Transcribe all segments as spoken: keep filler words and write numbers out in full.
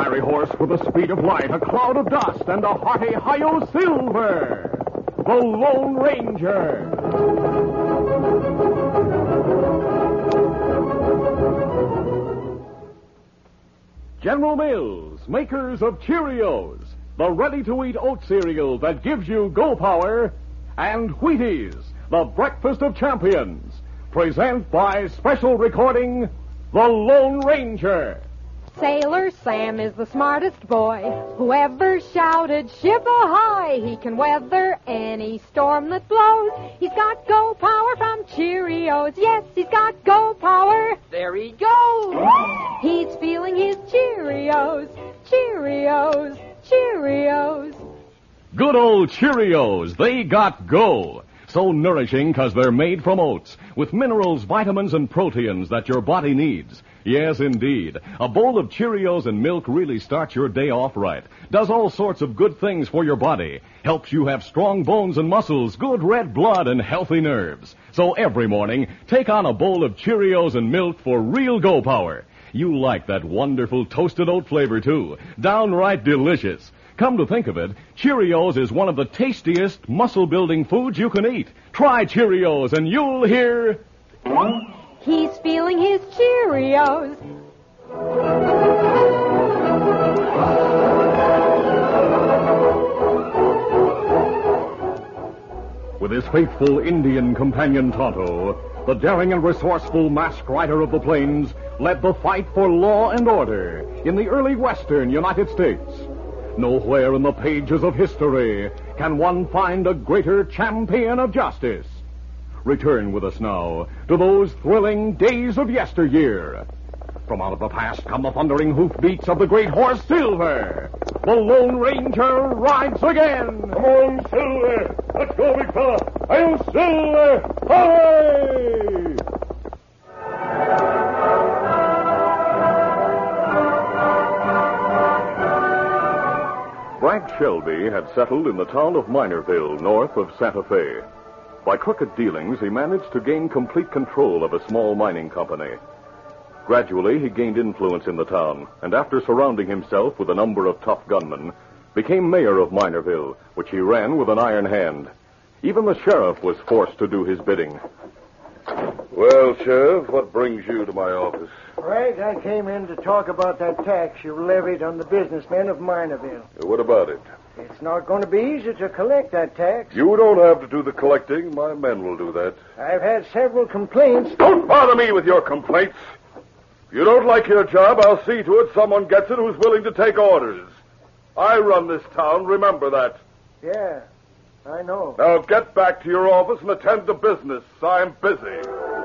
fiery horse with the speed of light, a cloud of dust, and a hearty Hi-Yo Silver, the Lone Ranger. General Mills, makers of Cheerios, the ready-to-eat oat cereal that gives you go power, and Wheaties, the breakfast of champions, present by special recording, The Lone Ranger. Sailor Sam is the smartest boy who ever shouted, "Ship ahoy!" He can weather any storm that blows. He's got go power from Cheerios. Yes, he's got go power. There he goes. He's feeling his Cheerios, Cheerios, Cheerios. Good old Cheerios, they got go. So nourishing because they're made from oats, with minerals, vitamins, and proteins that your body needs. Yes, indeed. A bowl of Cheerios and milk really starts your day off right. Does all sorts of good things for your body. Helps you have strong bones and muscles, good red blood, and healthy nerves. So every morning, take on a bowl of Cheerios and milk for real go power. You like that wonderful toasted oat flavor, too. Downright delicious. Come to think of it, Cheerios is one of the tastiest muscle-building foods you can eat. Try Cheerios and you'll hear... He's feeling his Cheerios. With his faithful Indian companion Tonto, the daring and resourceful masked rider of the plains led the fight for law and order in the early western United States. Nowhere in the pages of history can one find a greater champion of justice. Return with us now to those thrilling days of yesteryear. From out of the past come the thundering hoofbeats of the great horse Silver. The Lone Ranger rides again. Come on, Silver. Let's go, big fella. I'll Silver. Hurry! Frank Shelby had settled in the town of Minerville, north of Santa Fe. By crooked dealings, he managed to gain complete control of a small mining company. Gradually, he gained influence in the town, and after surrounding himself with a number of tough gunmen, became mayor of Minerville, which he ran with an iron hand. Even the sheriff was forced to do his bidding. Well, Sheriff, what brings you to my office? Frank, I came in to talk about that tax you levied on the businessmen of Minerville. What about it? It's not going to be easy to collect that tax. You don't have to do the collecting. My men will do that. I've had several complaints. Don't bother me with your complaints. If you don't like your job, I'll see to it someone gets it who's willing to take orders. I run this town, remember that. Yeah, I know. Now get back to your office and attend to business. I'm busy.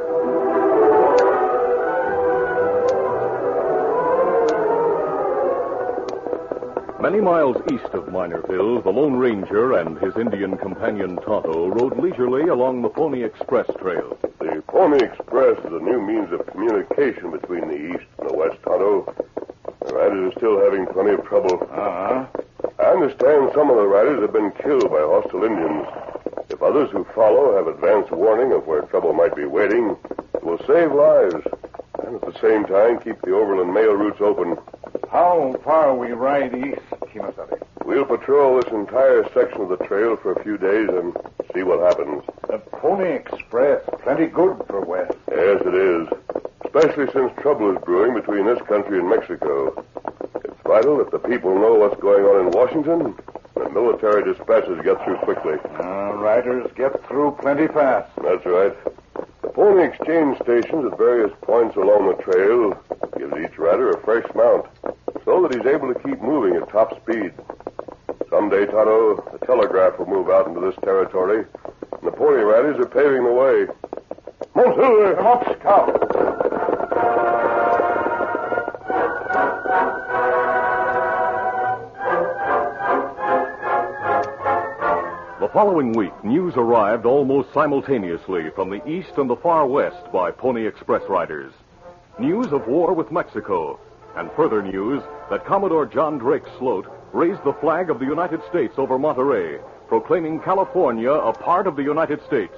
Many miles east of Minerville, the Lone Ranger and his Indian companion Tonto rode leisurely along the Pony Express trail. The Pony Express is a new means of communication between the east and the west, Tonto. The riders are still having plenty of trouble. Uh-huh. I understand some of the riders have been killed by hostile Indians. If others who follow have advance warning of where trouble might be waiting, it will save lives, and at the same time keep the overland mail routes open. How far we ride east, Kimasabi? We'll patrol this entire section of the trail for a few days and see what happens. The Pony Express, plenty good for west. Yes, it is. Especially since trouble is brewing between this country and Mexico. It's vital that the people know what's going on in Washington and military dispatches get through quickly. Uh, riders get through plenty fast. That's right. The Pony Exchange stations at various points along the trail gives each rider a fresh mount so that he's able to keep moving at top speed. Someday, Tonto, the telegraph will move out into this territory, and the pony riders are paving the way. Monsieur, come up, Scout. The following week, news arrived almost simultaneously from the east and the far west by Pony Express riders. News of war with Mexico, and further news that Commodore John Drake Sloat raised the flag of the United States over Monterey, proclaiming California a part of the United States.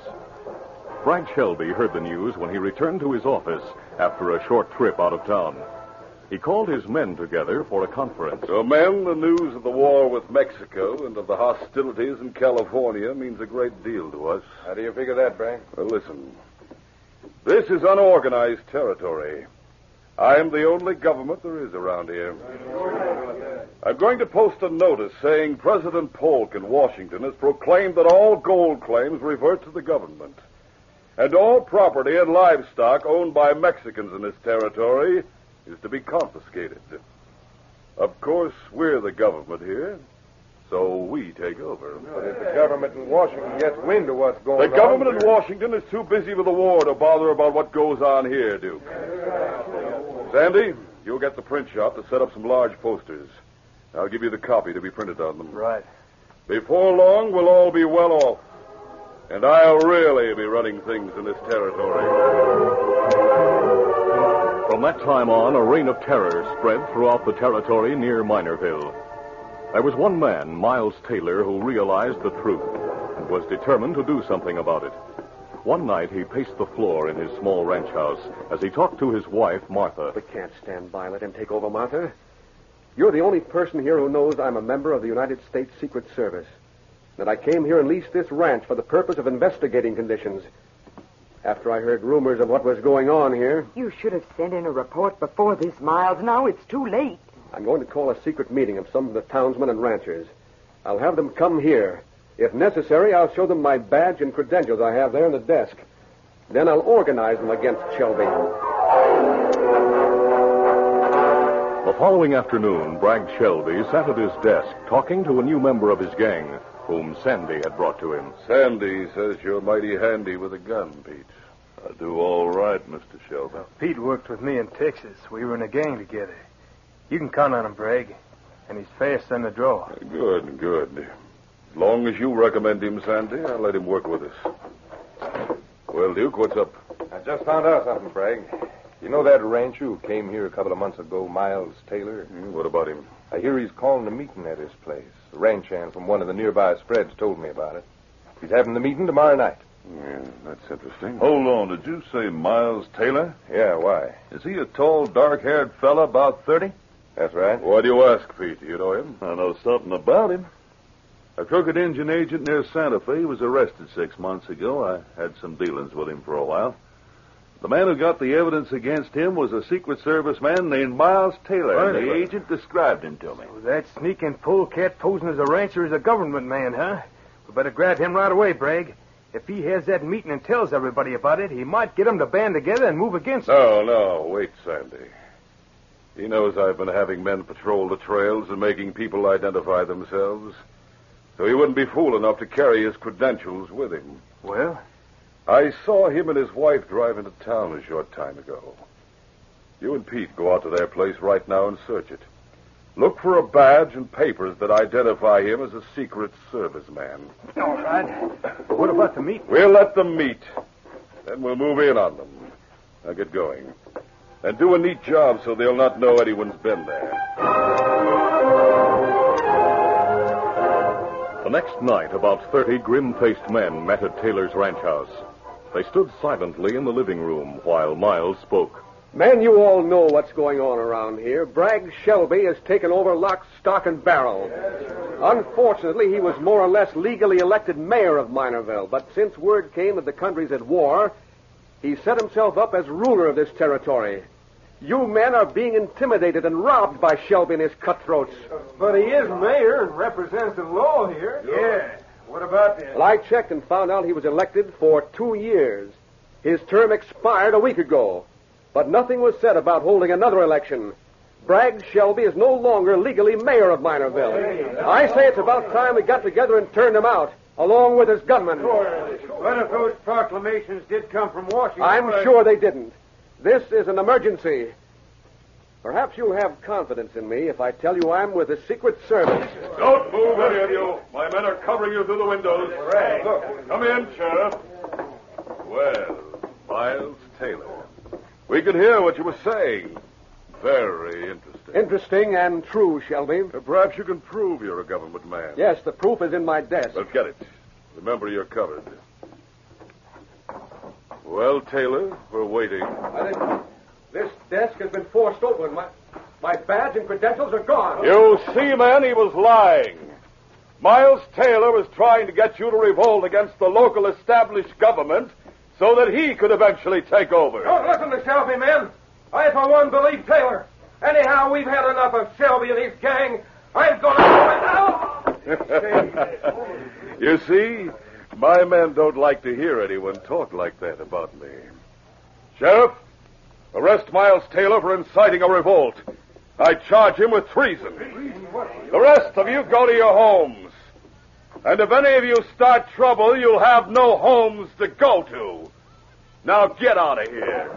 Frank Shelby heard the news when he returned to his office after a short trip out of town. he called his men together for a conference. So, men, the news of the war with Mexico and of the hostilities in California means a great deal to us. How do you figure that, Bragg? Well, listen. This is unorganized territory. I'm the only government there is around here. I'm going to post a notice saying President Polk in Washington has proclaimed that all gold claims revert to the government. And all property and livestock owned by Mexicans in this territory is to be confiscated. Of course, we're the government here, so we take over. But if the government in Washington gets wind of what's going The on... The government in Washington is too busy with the war to bother about what goes on here, Duke. Sandy, you'll get the print shop to set up some large posters. I'll give you the copy to be printed on them. Right. Before long, we'll all be well off. And I'll really be running things in this territory. From that time on, a reign of terror spread throughout the territory near Minerville. There was one man, Miles Taylor, who realized the truth and was determined to do something about it. One night, he paced the floor in his small ranch house as he talked to his wife, Martha. We can't stand by. Let him take over, Martha. You're the only person here who knows I'm a member of the United States Secret Service. That I came here and leased this ranch for the purpose of investigating conditions. After I heard rumors of what was going on here... You should have sent in a report before this, Miles. Now it's too late. I'm going to call a secret meeting of some of the townsmen and ranchers. I'll have them come here. If necessary, I'll show them my badge and credentials I have there in the desk. Then I'll organize them against Shelby. The following afternoon, Bragg Shelby sat at his desk talking to a new member of his gang, whom Sandy had brought to him. Sandy says you're mighty handy with a gun, Pete. I do all right, Mister Shelby. Well, Pete worked with me in Texas. We were in a gang together. You can count on him, Bragg. And he's fast on the draw. Good, good. As long as you recommend him, Sandy, I'll let him work with us. Well, Duke, what's up? I just found out something, Bragg. You know that rancher who came here a couple of months ago, Miles Taylor? Hmm, what about him? I hear he's calling a meeting at his place. The ranch hand from one of the nearby spreads told me about it. He's having the meeting tomorrow night. Yeah, that's interesting. Hold on. Did you say Miles Taylor? Yeah, why? Is he a tall, dark-haired fella about thirty? That's right. Why do you ask, Pete? Do you know him? I know something about him. A crooked engine agent near Santa Fe was arrested six months ago. I had some dealings with him for a while. The man who got the evidence against him was a Secret Service man named Miles Taylor. Right. The agent described him to me. So that sneaking polecat posing as a rancher is a government man, huh? We better grab him right away, Bragg. If he has that meeting and tells everybody about it, he might get them to band together and move against him. No, no, wait, Sandy. He knows I've been having men patrol the trails and making people identify themselves. So he wouldn't be fool enough to carry his credentials with him. Well? I saw him and his wife drive into town a short time ago. You and Pete go out to their place right now and search it. Look for a badge and papers that identify him as a Secret Service man. All right. But what about the meeting? We'll let them meet. Then we'll move in on them. Now get going. And do a neat job so they'll not know anyone's been there. The next night, about thirty grim-faced men met at Taylor's ranch house. They stood silently in the living room while Miles spoke. Men, you all know what's going on around here. Bragg Shelby has taken over lock, stock, and barrel. Unfortunately, he was more or less legally elected mayor of Minerville, but since word came that the country's at war, he set himself up as ruler of this territory. You men are being intimidated and robbed by Shelby and his cutthroats. But he is mayor and represents the law here. Yeah. What about this? Well, I checked and found out he was elected for two years. His term expired a week ago. But nothing was said about holding another election. Bragg Shelby is no longer legally mayor of Minerville. I say it's about time we got together and turned him out, along with his gunmen. What if those proclamations did come from Washington? I'm sure they didn't. This is an emergency. Perhaps you'll have confidence in me if I tell you I'm with the Secret Service. Don't move, any of you. My men are covering you through the windows. Right. Look, come in, Sheriff. Well, Miles Taylor. We could hear what you were saying. Very interesting. Interesting and true, Shelby. Uh, Perhaps you can prove you're a government man. Yes, the proof is in my desk. Well, get it. Remember, you're covered. Well, Taylor, we're waiting. I think this desk has been forced open. My, my badge and credentials are gone. You see, man, he was lying. Miles Taylor was trying to get you to revolt against the local established government so that he could eventually take over. Don't listen to Shelby, men. I, for one, believe Taylor. Anyhow, we've had enough of Shelby and his gang. I'm going to go out. You see, my men don't like to hear anyone talk like that about me. Sheriff, arrest Miles Taylor for inciting a revolt. I charge him with treason. The rest of you go to your homes. And if any of you start trouble, you'll have no homes to go to. Now get out of here.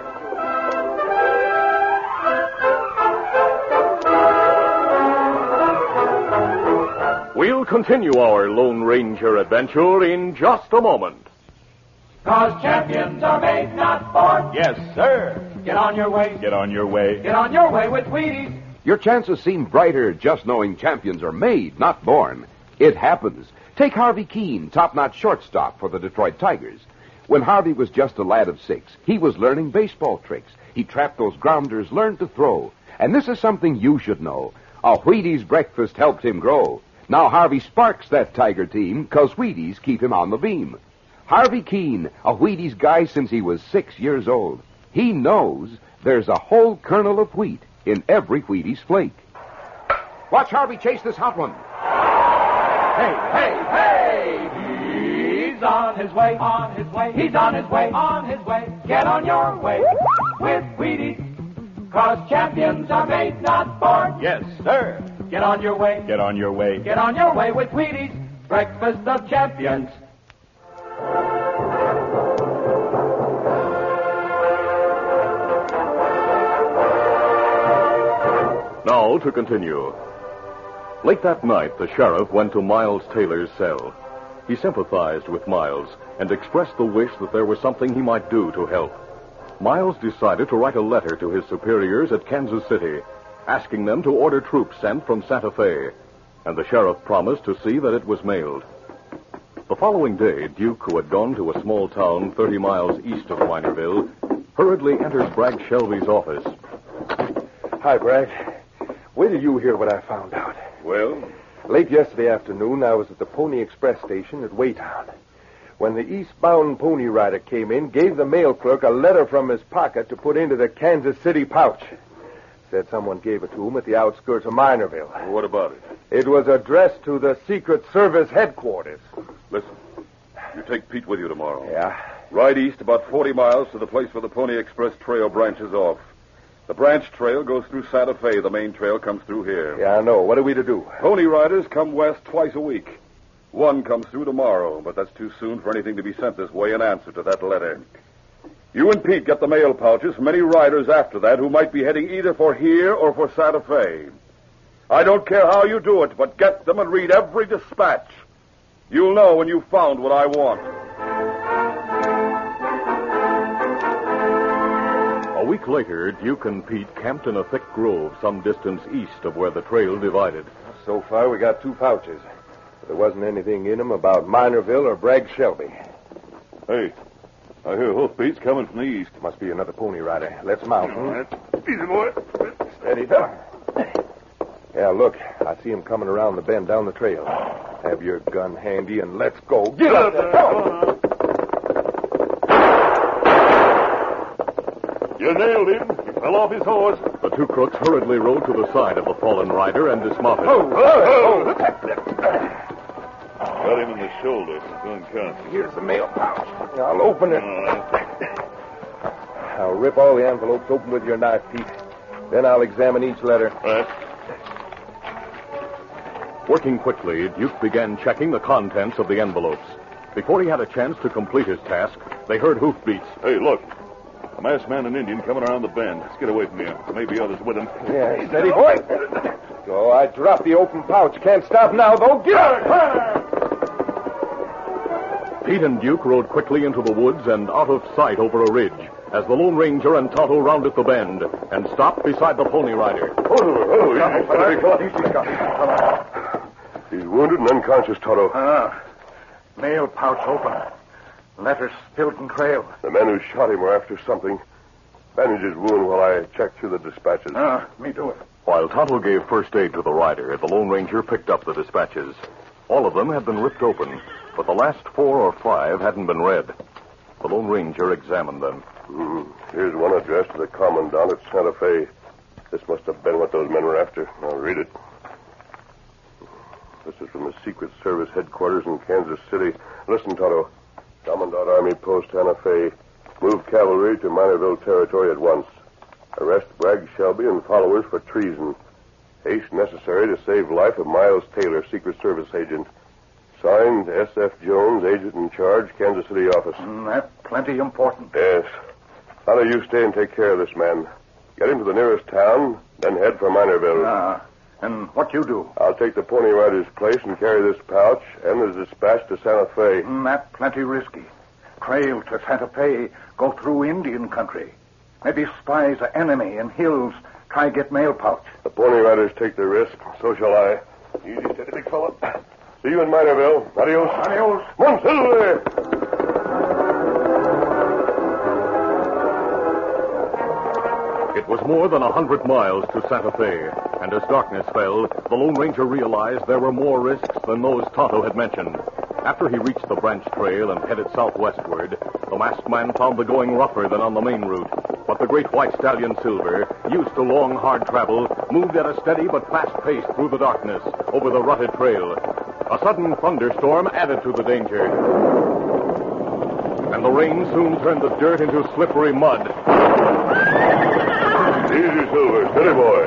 We'll continue our Lone Ranger adventure in just a moment. 'Cause champions are made, not born. Yes, sir. Get on your way. Get on your way. Get on your way with Wheaties. Your chances seem brighter just knowing champions are made, not born. It happens. Take Harvey Keene, top-notch shortstop for the Detroit Tigers. When Harvey was just a lad of six, he was learning baseball tricks. He trapped those grounders, learned to throw. And this is something you should know. A Wheaties breakfast helped him grow. Now Harvey sparks that Tiger team, 'cause Wheaties keep him on the beam. Harvey Keene, a Wheaties guy since he was six years old. He knows there's a whole kernel of wheat in every Wheaties flake. Watch Harvey chase this hot one. Hey, hey, hey! He's on his way, on his way. He's on his way, on his way. Get on your way with Wheaties. 'Cause champions are made, not born. Yes, sir. Get on your way. Get on your way. Get on your way with Wheaties. Breakfast of champions. Now to continue. Late that night, the sheriff went to Miles Taylor's cell. He sympathized with Miles and expressed the wish that there was something he might do to help. Miles decided to write a letter to his superiors at Kansas City, asking them to order troops sent from Santa Fe, and the sheriff promised to see that it was mailed. The following day, Duke, who had gone to a small town thirty miles east of Minerville, hurriedly enters Bragg Shelby's office. Hi, Bragg. Wait till you hear what I found out. Well? Late yesterday afternoon, I was at the Pony Express station at Waytown. When the eastbound pony rider came in, gave the mail clerk a letter from his pocket to put into the Kansas City pouch. Said someone gave it to him at the outskirts of Minerville. What about it? It was addressed to the Secret Service headquarters. Listen, you take Pete with you tomorrow. Yeah? Ride east about forty miles to the place where the Pony Express trail branches off. The branch trail goes through Santa Fe. The main trail comes through here. Yeah, I know. What are we to do? Pony riders come west twice a week. One comes through tomorrow, but that's too soon for anything to be sent this way in answer to that letter. You and Pete get the mail pouches from any riders after that who might be heading either for here or for Santa Fe. I don't care how you do it, but get them and read every dispatch. You'll know when you've found what I want. A week later, Duke and Pete camped in a thick grove some distance east of where the trail divided. So far, we got two pouches. But there wasn't anything in them about Minerville or Bragg Shelby. Hey, I hear hoofbeats coming from the east. Must be another pony rider. Let's mount. All right. Easy, boy. Steady, Doc. Yeah, look. I see him coming around the bend down the trail. Have your gun handy and let's go. Get up there. Come. You nailed him. He fell off his horse. The two crooks hurriedly rode to the side of the fallen rider and dismounted. Oh, oh, oh. Got him in the shoulder. Unconscious. Here's the mail pouch. I'll open it. I'll rip all the envelopes open with your knife, Pete. Then I'll examine each letter. Right. Working quickly, Duke began checking the contents of the envelopes. Before he had a chance to complete his task, they heard hoofbeats. Hey, look. A masked man and Indian coming around the bend. Let's get away from here. Maybe others with him. Yeah, steady, boy. So I dropped the open pouch. Can't stop now, though. Get out! Pete and Duke rode quickly into the woods and out of sight over a ridge as the Lone Ranger and Tonto rounded the bend and stopped beside the Pony Rider. Oh, oh, he's wounded and unconscious, Tonto. Ah, mail pouch open. Letters spilled in trail. The men who shot him were after something. Bandage his wound while I check through the dispatches. Ah, me do it. While Tonto gave first aid to the rider, the Lone Ranger picked up the dispatches. All of them had been ripped open, but the last four or five hadn't been read. The Lone Ranger examined them. Mm, here's one addressed to the commandant at Santa Fe. This must have been what those men were after. I'll read it. This is from the Secret Service headquarters in Kansas City. Listen, Tonto. Commandant Army Post Santa Fe. Move cavalry to Minorville territory at once. Arrest Bragg Shelby and followers for treason. Haste necessary to save life of Miles Taylor, Secret Service agent. Signed, S F Jones, agent in charge, Kansas City office. Mm, that's plenty important. Yes. How do you stay and take care of this man? Get him to the nearest town, then head for Minorville. Ah, and what you do? I'll take the Pony Rider's place and carry this pouch and the dispatch to Santa Fe. Mm, that's plenty risky. Trail to Santa Fe, go through Indian country. Maybe spies the enemy in hills, try get mail pouch. The Pony Riders take the risk, so shall I. Easy, steady, big fella. See you in Minorville. Adios. Adios. Monsilver! It was more than a hundred miles to Santa Fe, and as darkness fell, the Lone Ranger realized there were more risks than those Tonto had mentioned. After he reached the branch trail and headed southwestward, the masked man found the going rougher than on the main route. But the great white stallion Silver, used to long, hard travel, moved at a steady but fast pace through the darkness over the rutted trail. A sudden thunderstorm added to the danger, and the rain soon turned the dirt into slippery mud. Easy, Silver. Steady, boy.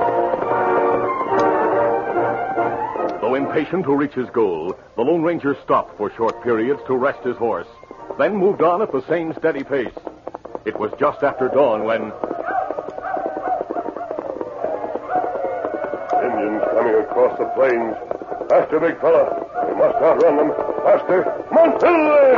Though impatient to reach his goal, the Lone Ranger stopped for short periods to rest his horse, then moved on at the same steady pace. It was just after dawn when... Indians coming across the plains. Faster, big fella. We must outrun them. Faster. Monsilver!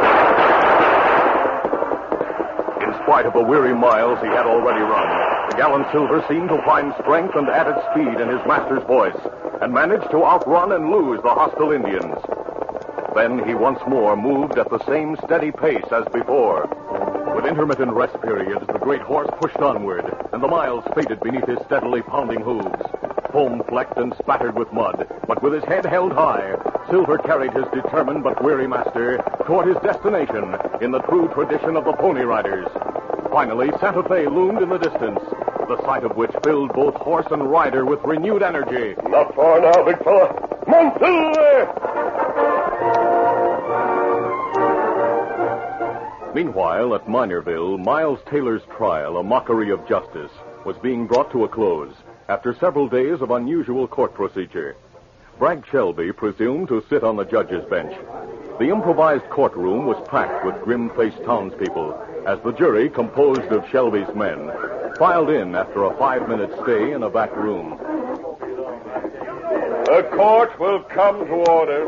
In spite of the weary miles he had already run, the gallant Silver seemed to find strength and added speed in his master's voice, and managed to outrun and lose the hostile Indians. Then he once more moved at the same steady pace as before. With intermittent rest periods, the great horse pushed onward, and the miles faded beneath his steadily pounding hooves. Foam-flecked and spattered with mud, but with his head held high, Silver carried his determined but weary master toward his destination in the true tradition of the Pony Riders. Finally, Santa Fe loomed in the distance, the sight of which filled both horse and rider with renewed energy. Not far now, big fella. Monsilver! Meanwhile, at Minorville, Miles Taylor's trial, a mockery of justice, was being brought to a close after several days of unusual court procedure. Bragg Shelby presumed to sit on the judge's bench. The improvised courtroom was packed with grim-faced townspeople as the jury, composed of Shelby's men, filed in after a five-minute stay in a back room. The court will come to order.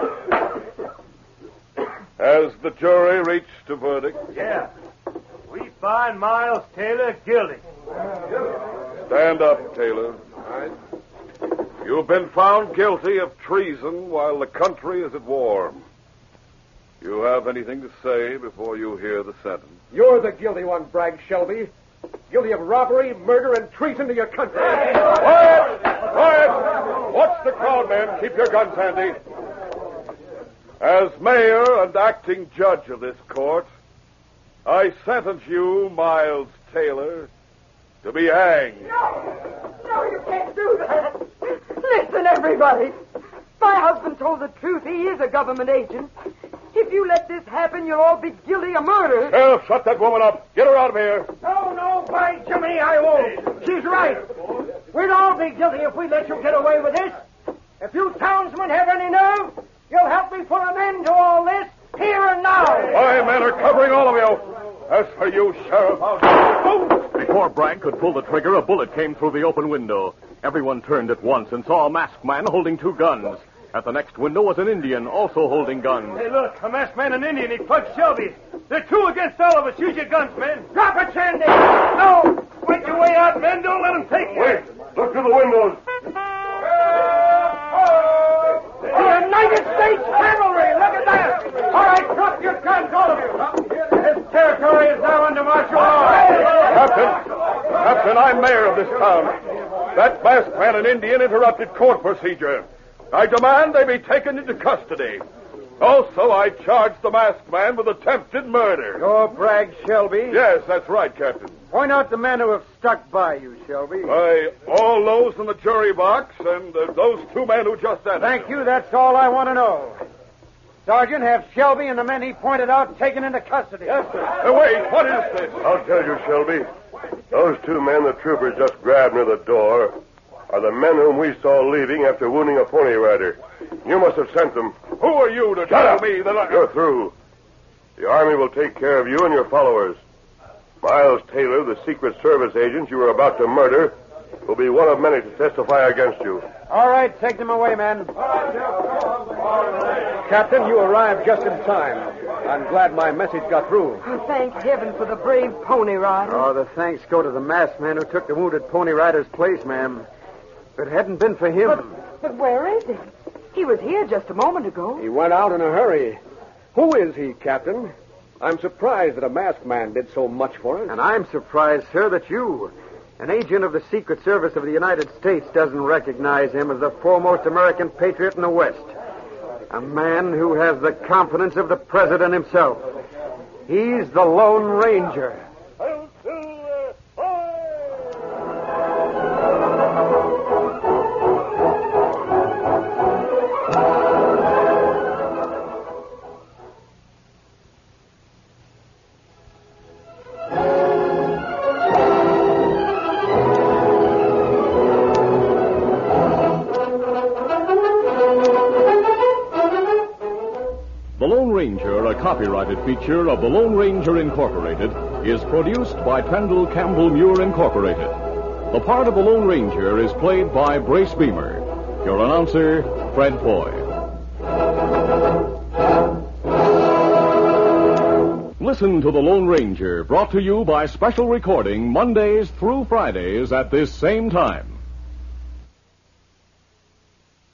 Has the jury reached a verdict? Yeah. We find Miles Taylor guilty. Stand up, Taylor. You've been found guilty of treason while the country is at war. You have anything to say before you hear the sentence? You're the guilty one, Bragg Shelby. Guilty of robbery, murder, and treason to your country. Quiet! Quiet! Watch the crowd, men. Keep your guns handy. As mayor and acting judge of this court, I sentence you, Miles Taylor, to be hanged. No! No, you can't do that. Listen, everybody. My husband told the truth. He is a government agent. If you let this happen, you'll all be guilty of murder. Sheriff, shut that woman up. Get her out of here. No, no, by Jiminy, I won't. She's right. We'd all be guilty if we let you get away with this. If you townsmen have any nerve, you'll help me put an end to all this here and now. My men are covering all of you. As for you, Sheriff, I'll... Before Bragg could pull the trigger, a bullet came through the open window. Everyone turned at once and saw a masked man holding two guns. At the next window was an Indian, also holding guns. Hey, look, a masked man and Indian. He plugged Shelby. They're two against all of us. Use your guns, men. Drop it, Sandy. No. Wait your way out, men. Don't let them take you. Wait. Look through the windows. The United States Cavalry. Look at that. All right, drop your guns, all of you. This territory is now under martial law. this town. That masked man and Indian interrupted court procedure. I demand they be taken into custody. Also, I charge the masked man with attempted murder. You're Bragg Shelby? Yes, that's right, Captain. Point out the men who have stuck by you, Shelby. By all those in the jury box and uh, those two men who just entered. Thank you. That's all I want to know. Sergeant, have Shelby and the men he pointed out taken into custody. Yes, sir. Uh, wait, what is this? I'll tell you, Shelby. Those two men the troopers just grabbed near the door are the men whom we saw leaving after wounding a pony rider. You must have sent them. Who are you to tell me that I... You're through. The Army will take care of you and your followers. Miles Taylor, the Secret Service agent you were about to murder, will be one of many to testify against you. All right, take them away, men. Captain, you arrived just in time. I'm glad my message got through. Oh, thank heaven for the brave pony rider. Oh, the thanks go to the masked man who took the wounded pony rider's place, ma'am. If it hadn't been for him... But, but where is he? He was here just a moment ago. He went out in a hurry. Who is he, Captain? I'm surprised that a masked man did so much for us. And I'm surprised, sir, that you, an agent of the Secret Service of the United States, doesn't recognize him as the foremost American patriot in the West. A man who has the confidence of the President himself. He's the Lone Ranger. The Lone Ranger, a copyrighted feature of the Lone Ranger Incorporated, is produced by Trendle Campbell Muir Incorporated. The part of the Lone Ranger is played by Brace Beamer. Your announcer, Fred Foy. Listen to The Lone Ranger, brought to you by special recording Mondays through Fridays at this same time.